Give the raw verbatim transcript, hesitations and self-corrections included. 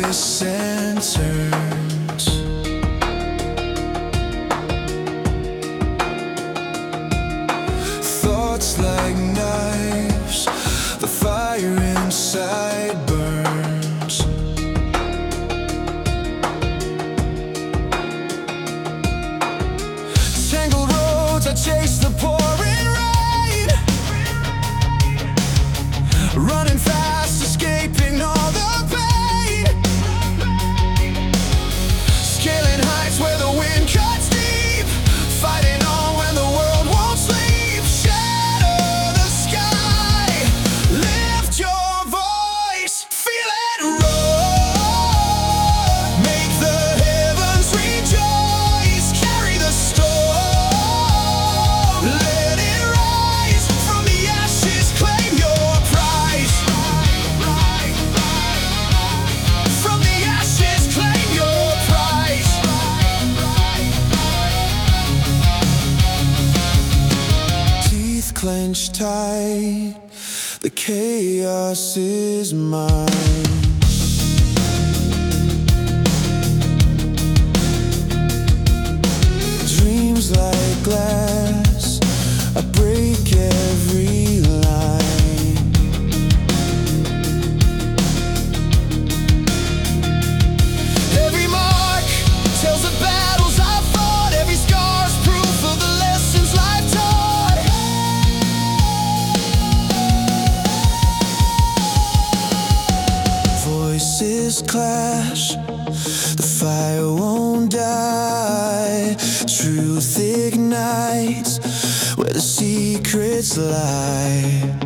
twists and turns. Thoughts like knives, the fire inside burns. Tangled roads, I chase the pouring rain, running fast, escaping all the pain, scaling heights where the wind cuts deep, fighting on when the world won't sleep. Shatter the sky, lift your voice, feel it roar, make the heavens rejoice, carry the storm, let it rise from the ashes, claim your prize. From the ashes, claim your prize. Teeth clenched tight, the chaos is mine. Dreams like glass, I break every line. Every mark tells the battles I fought, every scar's proof of the lessons life taught. Voices clash, the fire won't die. Truth ignites where the secrets lie.